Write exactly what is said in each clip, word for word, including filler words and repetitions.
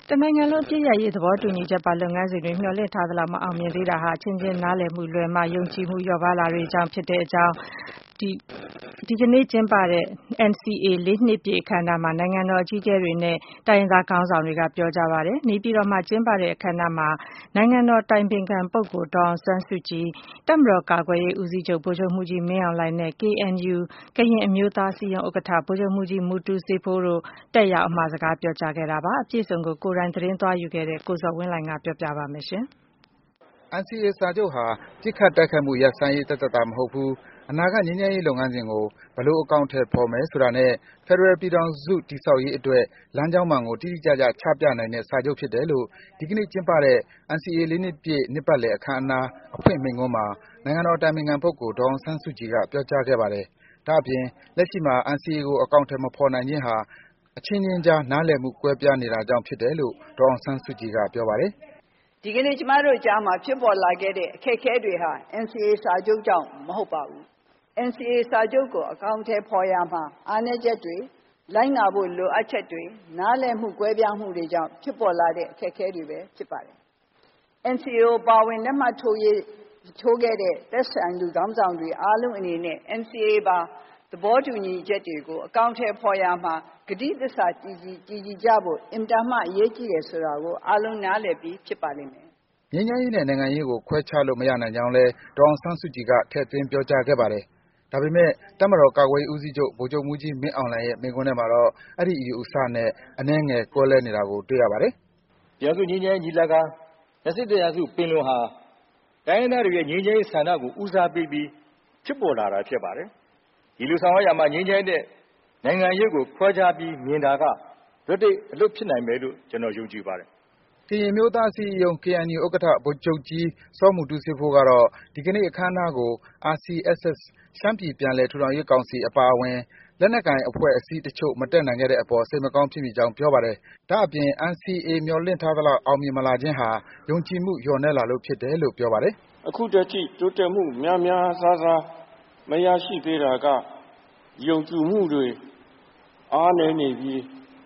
တနိုင်ငံလုံးအပစ်ရပ်ရေးသဘောတူညီချက်ပါလုပ်ငန်းစဉ်တွေမျှော်လင့်ထားသလောက်မအောင်မြင်သေးတာဟာအချင်းချင်းနားလည်မှုလွယ်မှာယုံကြည်မှုလျော့ပါးလာတာကြောင့်ဖြစ်တဲ့အကြောင်းဒီကနေ့ကျင်းပတဲ့ N C A လေးနှစ်ပြည့်အခမ်းအနားမှာနိုင်ငံတော်အကြီးအကဲတွေနဲ့တိုင်းရင်းသားခေါင်းဆောင်တွေကပြောကြားပါတယ်။နေပြည်တော်မှာကျင်းပတဲ့အခမ်းအနားမှာနိုင်ငံတော်အတိုင်ပင်ခံပုဂ္ဂိုလ်ဒေါ်အောင်ဆန်းစုကြည်၊တပ်မတော်ကာကွယ်ရေးဦးစီးချုပ်ဗိုလ်ချုပ်မှူးကြီးမင်းအောင်လှိုင်နဲ့ K N U ကရင်အမျိုးသားအစည်းအရုံးဥက္ကဋ္ဌဗိုလ်ချုပ်မှူးကြီးမူတူးဆေးဖိုးတို့တက်ရောက်အမှာစကားပြောကြားခဲ့တာပါ။အပြည့်အစုံကိုကိုယ်တိုင်သတင်းသွားယူခဲ့တဲ့ကိုဇော်ဝင်းလှိုင်ကပြောပြပါမယ်။ N C A စာချုပ်ဟာပစ်ခတ်တိုက်ခိုက်မှုရပ်ဆိုင်းရေးသက်သက်သာမဟုတ်ဘူး။အနာဂတ်ငြိမ်းချမ်းရေးလုပ်ငန်းစဉ်ကိုဘယ်လိုအကောင်အထည်ဖော်မယ်ဆိုတာနဲ့ဖက်ဒရယ်ပြည်ထောင်စုတည်ဆောက်ရေးအတွက်လမ်းကြောင်းမှန်ကိုတိတိကျကျချပြနိုင်တဲ့စာချုပ်ဖြစ်တယ်လို့ဒီကနေ့ကျင်းပတဲ့ N C A လေးနှစ်ပြည့်နှစ်ပတ်လည်အခမ်းအနားအဖွင့်မိန့်ခွန်းမှာနိုင်ငံတော်အတိုင်ပင်ခံပုဂ္ဂိုလ်ဒေါ်အောင်ဆန်းစုကြည်ကပြောကြားခဲ့ပါတယ်။ဒါ့အပြင်လက်ရှိမှာ N C A ကိုအကောင်အထည်မဖော်နိုင်ခြင်းဟာအချင်းချင်းကြားနားလည်မှုကွဲပြားနေတာကြောင့်ဖြစ်တယ်လို့ဒေါ်အောင်ဆန်းစုကြည်ကပြောပါတယ်။ဒီကနေ့ကျမတို့ကြားမှာဖြစ်ပေါ်လာခဲ့တဲ့အခက်အခဲတွေဟာ N C A စာချုပ်ကြောင့်မဟုတ်ပါဘူး။ N C A စာချုပ်ကိုအကောင်အထည်ဖော်ရမှာအားနည်းချက်တွေလိုက်နာဖို့လိုအပ်ချက်တွေနားလည်မှုကွဲပြားမှုတွေကြောင့်ဖြစ်ပေါ်လာတဲ့အခက်အခဲတွေပဲဖြစ်ပါတယ်။ N C A ကိုပါဝင်လက်မှတ်ထိုးရေးထိုးခဲ့တဲ့သက်ဆိုင်သူခေါင်းဆောင်တွေအားလုံးအနေနဲ့ N C A ပါသဘောတူညီချက်တွေကိုအကောင်အထည်ဖော်ရမှာဂတိသစ္စာကြည်ကြည်ကြည်ကြည်ကြဖို့အင်တာမှအရေးကြီးတယ်ဆိုတာကိုအားလုံးနားလည်ပြီးဖြစ်ပါလိမ့်မယ်။ငြိမ်းချမ်းရေးနဲ့နိုင်ငံရေးကိုခွဲခြားလို့မရနိုင်ကြောင်းလည်းဒေါ်အောင်ဆန်းစုကြည်ကထည့်သွင်းပြောကြားခဲ့ပါတယ်။ဒါပေမဲ့တပ်မတော်ကာကွယ်ရေးဦးစီးချုပ်ဗိုလ်ချုပ်မှူးကြီးမင်းအောင်လှိုင်ရဲ့မိန့်ခွန်းထဲမှာတော့အဲဒီအယူအဆနဲ့အနည်းငယ်ကွဲလွဲနေတာကိုတွေ့ရပါတယ်။ပြည်ထောင်စုငြိမ်းချမ်းရေးညီလာခံ၂၁ရာစုပင်လုံဟာတိုင်းရင်းသားတွေရဲ့ငြိမ်းချမ်းရေးဆန္ဒကိုဦးစားပေးပြီးဖြစ်ပေါ်လာတာဖြစ်ပါတယ်။ဒီလိုဆောင်ရွက်ရမှာငြိမ်းချမ်းတဲ့နိုင်ငံရေးကိုခွဲခြားပြီးမြင်တာကလွတ်တိတ်အလွတ်ဖြစ်နိုင်မယ်လို့ကျွန်တော်ယုံကြည်ပါတယ်။ကရင်အမျိုးသားအစည်းအရုံး K N U ဥက္ကဋ္ဌဗိုလ်ချုပ်ကြီးစောမူတူးဆေးဖိုးကတော့ဒီကနေ့အခမ်းအနားကို R C S S ရှမ်းပြည်ပြန်လည်ထူထောင်ရေးကောင်စီအပါအဝင်လက်နက်ကိုင်အဖွဲ့အစည်းတချို့မတက်နိုင်ခဲ့တဲ့အပေါ်စိတ်မကောင်းဖြစ်မိကြောင်းပြောပါတယ်။ဒါ့အပြင် N C A မျှော်လင့်ထားသလောက်အောင်မြင်မလာခြင်းဟာယုံကြည်မှုလျော့နည်းလာလို့ဖြစ်တယ်လို့ပြောပါတယ်။အခုတည်းကတိုးတက်မှုများများစားစားမရရှိသေးတာကယုံကြည်မှုတွေအားနည်းနေပြီး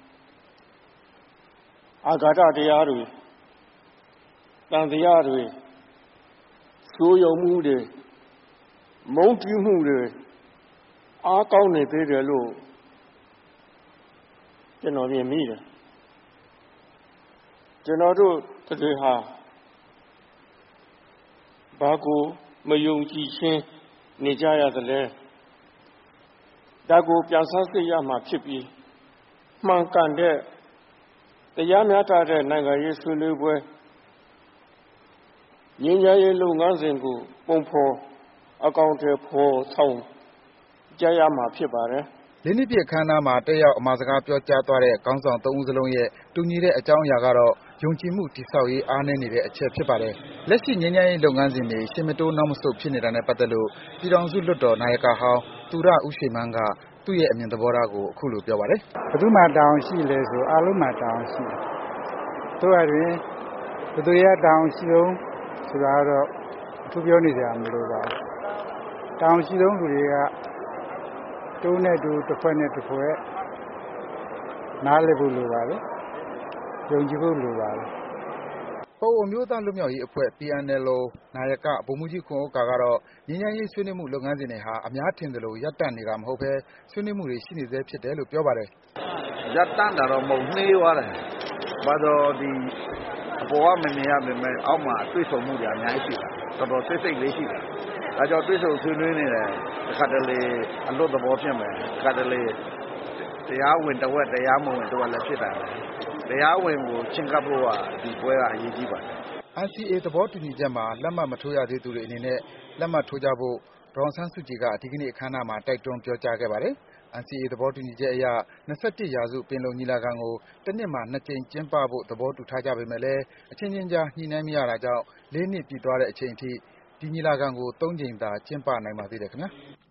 အာဃာတတရားတွေတန်တရားတွေစိုးရုံမှုတွေမုန်းတီးမှုတွေအားကောင်းနေသေးတယ်လို့ကျွန်တော်မြင်မိတယ်ကျွန်တော်တို့တွေဟာဘာကိုမယုံကြည်ခြင်းနေကြရသလဲဒါကိုပြန်ဆန်းစစ်ရမှာဖြစ်ပြီးမှန်ကန်တဲ့တရားမျှတတဲ့နိုင်ငံရေးဆွေးနွေးပွဲငြိမ်းချမ်းရေးလုပ်ငန်းစဉ်ကိုပုံဖော်အကောင်အထည်ဖော်ဆောင်ကြရမှာဖြစ်ပါတယ်။လေးနှစ်ပြည့်အခမ်းအနားမှာတက်ရောက်အမှာစကားပြောကြားသွားတဲ့ခေါင်းဆောင်သုံးဦးစလုံးရဲ့တူညီတဲ့အကြောင်းအရာကတော့ယုံကြည်မှုတည်ဆောက်ရေးအားနည်းနေတဲ့အချက်ဖြစ်ပါတယ်။လက်ရှိငြိမ်းချမ်းရေးလုပ်ငန်းစဉ်တွေရှေ့မတိုးနောက်မဆုတ်ဖြစ်နေတာနဲ့ပတ်သက်လို့ပြည်ထောင်စုလွှတ်တော်နာယကဟောင်းသူရဦးရွှေမန်းကသူ့ရဲ့အမြင်သဘောထားကိုအခုလိုပြောပါတယ်။ဘယ်သူမှတောင်းရှိလဲဆိုအားလုံးမှတောင်းရှိတယ်။တို့အတွင်ဘယ်သူရတောင်းရှိအောင်ဆိုတာတော့အထူးပြောနေကြမလို့ပါ။တောင်းရှိဆုံးလူတွေကတိုးနဲ့တိုးတစ်ဖွဲ့နဲ့တစ်ဖွဲ့နားလည်ဖို့လိုပါတယ်။ယုံကြည်ဖို့လိုပါတယ်။ပအိုဝ်းအမျိုးသားလွတ်မြောက်ရေးအဖွဲ့ P N L O နာယကဗိုလ်မှူးကြီးခွန်ဥက္ကာကတော့ငြိမ်းချမ်းရေးဆွေးနွေးမှုလုပ်ငန်းစဉ်တွေဟာအများထင်သလိုရပ်တန့်နေတာမဟုတ်ဘဲဆွေးနွေးမှုတွေရှိနေဆဲဖြစ်တယ်လို့ပြောပါတယ်။ရပ်တန့်တာတော့မဟုတ်နှေးသွားတယ်။ဘာလို့ဒီအပေါ်ကမမြင်ရပေမဲ့အောက်မှာတွေ့ဆုံမှုတွေအများကြီးရှိတာ။တော်တော်စိတ်စိတ်လေးရှိတာ။ဒါကြောင့်တွေ့ဆုံဆွေးနွေးနေတယ်တစ်ခါတလေအလွတ်သဘောဖြစ်မယ်တစ်ခါတလေတရားဝင်တဝက်တရားမဝင်တဝက်လည်းဖြစ်တာ။တရားဝင်ကိုချင်းကပ်ဖို့ကဒီပွဲကအရေးကြီးပါတယ်။ N C A သဘောတူညီချက်မှာလက်မှတ်မထိုးရသေးသူတွေအနေနဲ့လက်မှတ်ထိုးကြဖို့ဒေါ်အောင်ဆန်းစုကြည်ကဒီကနေ့အခမ်းအနားမှာတိုက်တွန်းပြောကြားခဲ့ပါတယ်။ N C A သဘောတူညီချက်အရ၂၁ရာစုပင်လုံညီလာခံကိုတစ်နှစ်မှာနှစ်ကြိမ်ကျင်းပဖို့သဘောတူထားကြပေမဲ့လည်းအချင်းချင်းကြားညှိနှိုင်းမရတာကြောင့်လေးနှစ်ပြည့်သွားတဲ့အချိန်အထိဒီညီလာခံကိုသုံးကြိမ်သာကျင်းပနိုင်ပါသေးတယ်ခင်ဗျာ။